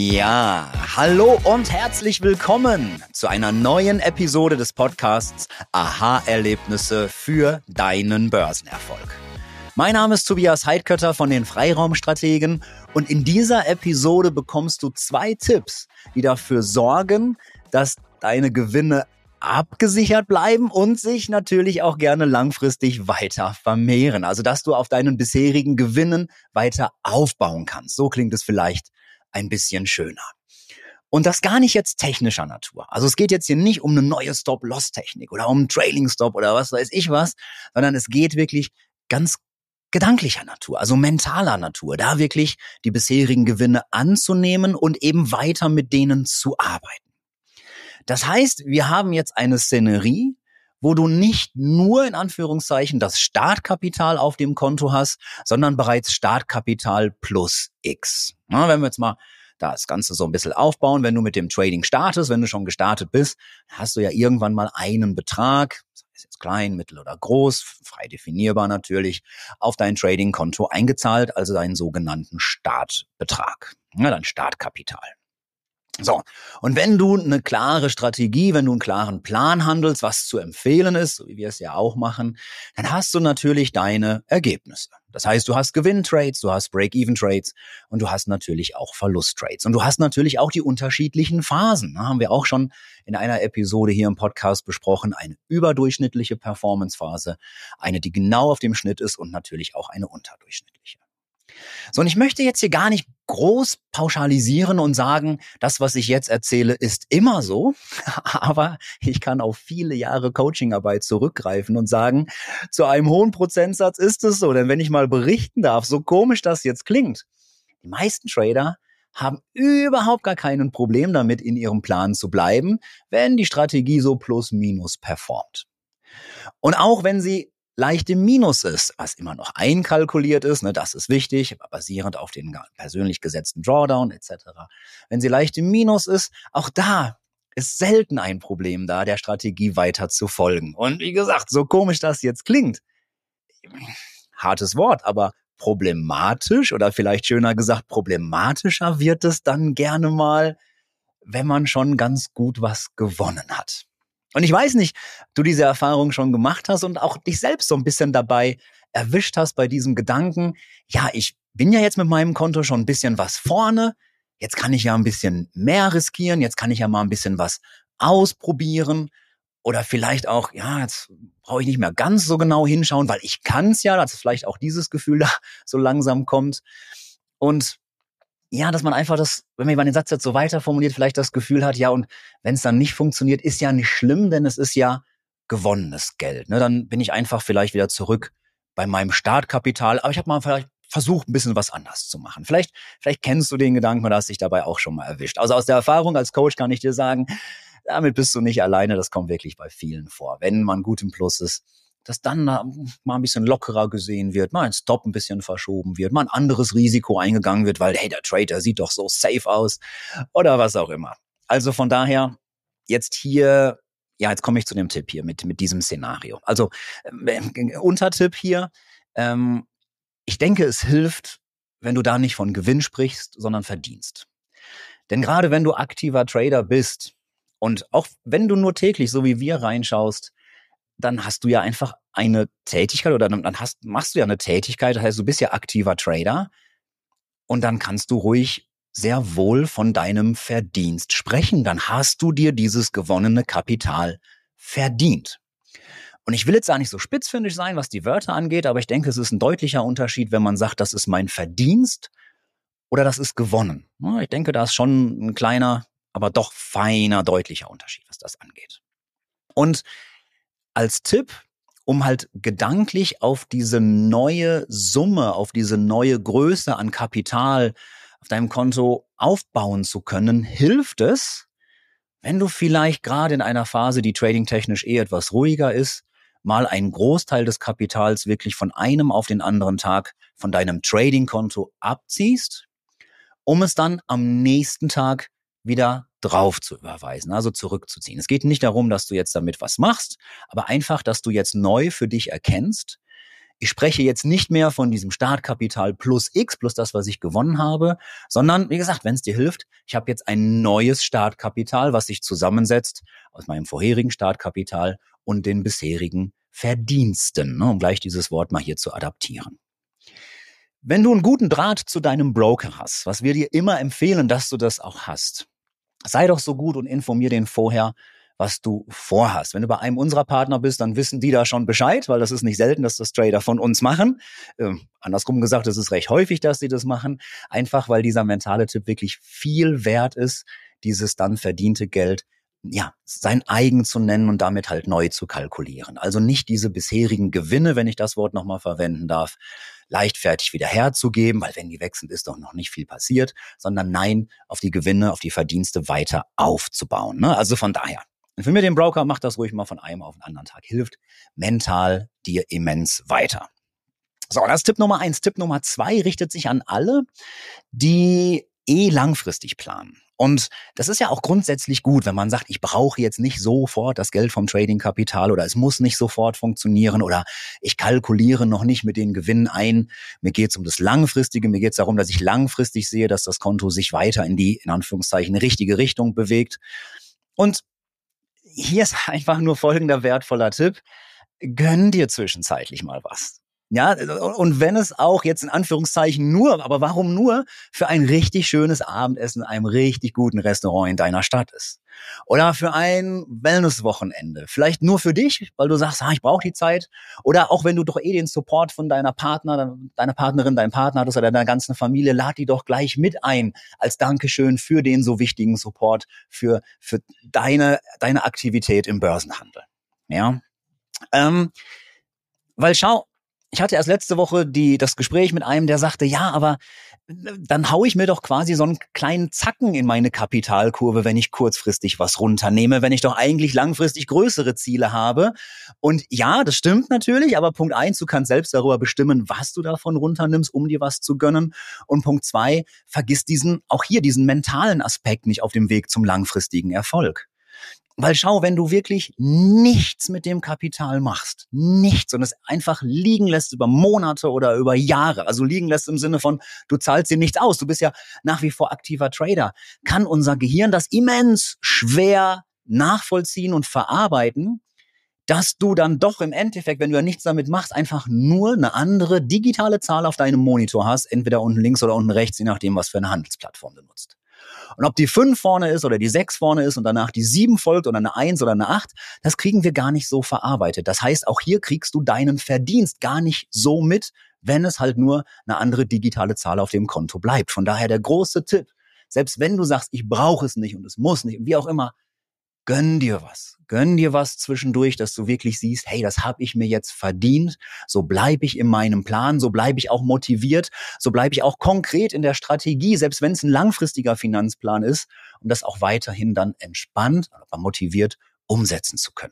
Ja, hallo und herzlich willkommen zu einer neuen Episode des Podcasts Aha-Erlebnisse für deinen Börsenerfolg. Mein Name ist Tobias Heidkötter von den Freiraumstrategen und in dieser Episode bekommst du 2 Tipps, die dafür sorgen, dass deine Gewinne abgesichert bleiben und sich natürlich auch gerne langfristig weiter vermehren. Also, dass du auf deinen bisherigen Gewinnen weiter aufbauen kannst. So klingt es vielleicht ein bisschen schöner. Und das gar nicht jetzt technischer Natur. Also es geht jetzt hier nicht um eine neue Stop-Loss-Technik oder um einen Trailing-Stop oder was weiß ich was, sondern es geht wirklich ganz gedanklicher Natur, also mentaler Natur, da wirklich die bisherigen Gewinne anzunehmen und eben weiter mit denen zu arbeiten. Das heißt, wir haben jetzt eine Szenerie, wo du nicht nur in Anführungszeichen das Startkapital auf dem Konto hast, sondern bereits Startkapital plus X. Na, wenn wir jetzt mal das Ganze so ein bisschen aufbauen, wenn du mit dem Trading startest, wenn du schon gestartet bist, hast du ja irgendwann mal einen Betrag, sei es jetzt klein, mittel oder groß, frei definierbar natürlich, auf dein Trading-Konto eingezahlt, also deinen sogenannten Startbetrag, ja, dein Startkapital. So, und wenn du eine klare Strategie, wenn du einen klaren Plan handelst, was zu empfehlen ist, so wie wir es ja auch machen, dann hast du natürlich deine Ergebnisse. Das heißt, du hast Gewinntrades, du hast Break-Even-Trades und du hast natürlich auch Verlusttrades. Und du hast natürlich auch die unterschiedlichen Phasen. Da haben wir auch schon in einer Episode hier im Podcast besprochen. Eine überdurchschnittliche Performance-Phase, eine, die genau auf dem Schnitt ist und natürlich auch eine unterdurchschnittliche. So, und ich möchte jetzt hier gar nicht groß pauschalisieren und sagen, das, was ich jetzt erzähle, ist immer so, aber ich kann auf viele Jahre Coachingarbeit zurückgreifen und sagen, zu einem hohen Prozentsatz ist es so, denn wenn ich mal berichten darf, so komisch das jetzt klingt, die meisten Trader haben überhaupt gar kein Problem damit, in ihrem Plan zu bleiben, wenn die Strategie so plus minus performt. Und auch wenn sie leicht im Minus ist, was immer noch einkalkuliert ist, ne, das ist wichtig, basierend auf den persönlich gesetzten Drawdown etc. Wenn sie leicht im Minus ist, auch da ist selten ein Problem da, der Strategie weiter zu folgen. Und wie gesagt, so komisch das jetzt klingt, hartes Wort, aber problematisch oder vielleicht schöner gesagt problematischer wird es dann gerne mal, wenn man schon ganz gut was gewonnen hat. Und ich weiß nicht, du diese Erfahrung schon gemacht hast und auch dich selbst so ein bisschen dabei erwischt hast bei diesem Gedanken, ja, ich bin ja jetzt mit meinem Konto schon ein bisschen was vorne, jetzt kann ich ja ein bisschen mehr riskieren, jetzt kann ich ja mal ein bisschen was ausprobieren oder vielleicht auch, ja, jetzt brauche ich nicht mehr ganz so genau hinschauen, weil ich kann es ja, dass vielleicht auch dieses Gefühl da so langsam kommt. Und ja, dass man einfach das, wenn man den Satz jetzt so weiter formuliert, vielleicht das Gefühl hat, ja, und wenn es dann nicht funktioniert, ist ja nicht schlimm, denn es ist ja gewonnenes Geld. Ne? Dann bin ich einfach vielleicht wieder zurück bei meinem Startkapital, aber ich habe mal vielleicht versucht, ein bisschen was anders zu machen. Vielleicht kennst du den Gedanken oder hast dich dabei auch schon mal erwischt. Also aus der Erfahrung als Coach kann ich dir sagen, damit bist du nicht alleine, das kommt wirklich bei vielen vor. Wenn man gut im Plus ist, dass dann mal ein bisschen lockerer gesehen wird, mal ein Stop ein bisschen verschoben wird, mal ein anderes Risiko eingegangen wird, weil, hey, der Trader sieht doch so safe aus oder was auch immer. Also von daher jetzt hier, ja, jetzt komme ich zu dem Tipp hier mit diesem Szenario. Also Untertipp hier, ich denke, es hilft, wenn du da nicht von Gewinn sprichst, sondern Verdienst. Denn gerade wenn du aktiver Trader bist und auch wenn du nur täglich, so wie wir, reinschaust, dann hast du ja einfach eine Tätigkeit oder dann machst du ja eine Tätigkeit, das heißt, du bist ja aktiver Trader und dann kannst du ruhig sehr wohl von deinem Verdienst sprechen. Dann hast du dir dieses gewonnene Kapital verdient. Und ich will jetzt gar nicht so spitzfindig sein, was die Wörter angeht, aber ich denke, es ist ein deutlicher Unterschied, wenn man sagt, das ist mein Verdienst oder das ist gewonnen. Ich denke, da ist schon ein kleiner, aber doch feiner, deutlicher Unterschied, was das angeht. Und als Tipp, um halt gedanklich auf diese neue Summe, auf diese neue Größe an Kapital auf deinem Konto aufbauen zu können, hilft es, wenn du vielleicht gerade in einer Phase, die tradingtechnisch etwas ruhiger ist, mal einen Großteil des Kapitals wirklich von einem auf den anderen Tag von deinem Trading-Konto abziehst, um es dann am nächsten Tag wieder drauf zu überweisen, also zurückzuziehen. Es geht nicht darum, dass du jetzt damit was machst, aber einfach, dass du jetzt neu für dich erkennst, ich spreche jetzt nicht mehr von diesem Startkapital plus X, plus das, was ich gewonnen habe, sondern, wie gesagt, wenn es dir hilft, ich habe jetzt ein neues Startkapital, was sich zusammensetzt aus meinem vorherigen Startkapital und den bisherigen Verdiensten, ne, um gleich dieses Wort mal hier zu adaptieren. Wenn du einen guten Draht zu deinem Broker hast, was wir dir immer empfehlen, dass du das auch hast, sei doch so gut und informier den vorher, was du vorhast. Wenn du bei einem unserer Partner bist, dann wissen die da schon Bescheid, weil das ist nicht selten, dass das Trader von uns machen. Andersrum gesagt, es ist recht häufig, dass sie das machen, einfach weil dieser mentale Tipp wirklich viel wert ist, dieses dann verdiente Geld sein eigen zu nennen und damit halt neu zu kalkulieren. Also nicht diese bisherigen Gewinne, wenn ich das Wort nochmal verwenden darf, leichtfertig wieder herzugeben, weil wenn die weg sind, ist doch noch nicht viel passiert, sondern nein, auf die Gewinne, auf die Verdienste weiter aufzubauen. Ne? Also von daher, informier den Broker, mach das ruhig mal von einem auf den anderen Tag. Hilft mental dir immens weiter. So, das ist Tipp Nummer 1. Tipp Nummer 2 richtet sich an alle, die langfristig planen. Und das ist ja auch grundsätzlich gut, wenn man sagt, ich brauche jetzt nicht sofort das Geld vom Trading-Kapital oder es muss nicht sofort funktionieren oder ich kalkuliere noch nicht mit den Gewinnen ein. Mir geht es um das Langfristige, mir geht es darum, dass ich langfristig sehe, dass das Konto sich weiter in die, in Anführungszeichen, richtige Richtung bewegt. Und hier ist einfach nur folgender wertvoller Tipp. Gönn dir zwischenzeitlich mal was. Ja, und wenn es auch jetzt in Anführungszeichen nur, aber warum nur, für ein richtig schönes Abendessen in einem richtig guten Restaurant in deiner Stadt ist. Oder für ein Wellnesswochenende. Vielleicht nur für dich, weil du sagst, ich brauche die Zeit. Oder auch wenn du doch den Support von deiner Partnerin, deinem Partner hattest oder deiner ganzen Familie, lad die doch gleich mit ein als Dankeschön für den so wichtigen Support, für deine Aktivität im Börsenhandel. Ja, weil schau, ich hatte erst letzte Woche das Gespräch mit einem, der sagte, ja, aber dann haue ich mir doch quasi so einen kleinen Zacken in meine Kapitalkurve, wenn ich kurzfristig was runternehme, wenn ich doch eigentlich langfristig größere Ziele habe. Und ja, das stimmt natürlich, aber Punkt 1, du kannst selbst darüber bestimmen, was du davon runternimmst, um dir was zu gönnen. Und Punkt 2, vergiss diesen mentalen Aspekt nicht auf dem Weg zum langfristigen Erfolg. Weil schau, wenn du wirklich nichts mit dem Kapital machst, nichts, und es einfach liegen lässt über Monate oder über Jahre, also liegen lässt im Sinne von, du zahlst dir nichts aus, du bist ja nach wie vor aktiver Trader, kann unser Gehirn das immens schwer nachvollziehen und verarbeiten, dass du dann doch im Endeffekt, wenn du ja nichts damit machst, einfach nur eine andere digitale Zahl auf deinem Monitor hast, entweder unten links oder unten rechts, je nachdem, was für eine Handelsplattform du nutzt. Und ob die 5 vorne ist oder die 6 vorne ist und danach die 7 folgt oder eine 1 oder eine 8, das kriegen wir gar nicht so verarbeitet. Das heißt, auch hier kriegst du deinen Verdienst gar nicht so mit, wenn es halt nur eine andere digitale Zahl auf dem Konto bleibt. Von daher der große Tipp, selbst wenn du sagst, ich brauche es nicht und es muss nicht, wie auch immer, gönn dir was zwischendurch, dass du wirklich siehst, hey, das habe ich mir jetzt verdient, so bleibe ich in meinem Plan, so bleibe ich auch motiviert, so bleibe ich auch konkret in der Strategie, selbst wenn es ein langfristiger Finanzplan ist, um das auch weiterhin dann entspannt, aber motiviert umsetzen zu können.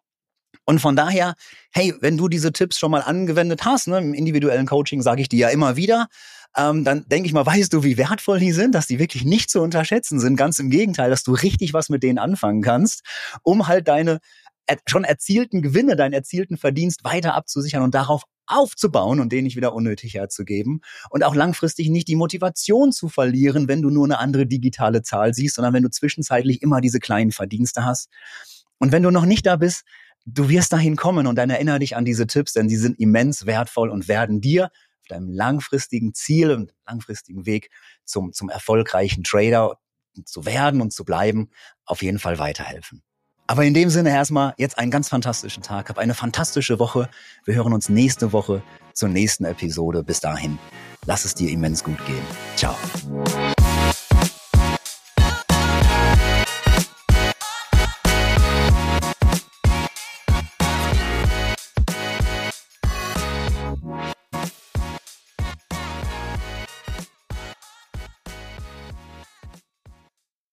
Und von daher, hey, wenn du diese Tipps schon mal angewendet hast, ne, im individuellen Coaching sage ich dir ja immer wieder, dann denke ich mal, weißt du, wie wertvoll die sind, dass die wirklich nicht zu unterschätzen sind. Ganz im Gegenteil, dass du richtig was mit denen anfangen kannst, um halt deine schon erzielten Gewinne, deinen erzielten Verdienst weiter abzusichern und darauf aufzubauen und den nicht wieder unnötig herzugeben und auch langfristig nicht die Motivation zu verlieren, wenn du nur eine andere digitale Zahl siehst, sondern wenn du zwischenzeitlich immer diese kleinen Verdienste hast. Und wenn du noch nicht da bist, du wirst dahin kommen und dann erinnere dich an diese Tipps, denn sie sind immens wertvoll und werden dir auf deinem langfristigen Ziel und langfristigen Weg zum erfolgreichen Trader zu werden und zu bleiben, auf jeden Fall weiterhelfen. Aber in dem Sinne erstmal jetzt einen ganz fantastischen Tag, hab eine fantastische Woche. Wir hören uns nächste Woche zur nächsten Episode. Bis dahin, lass es dir immens gut gehen. Ciao.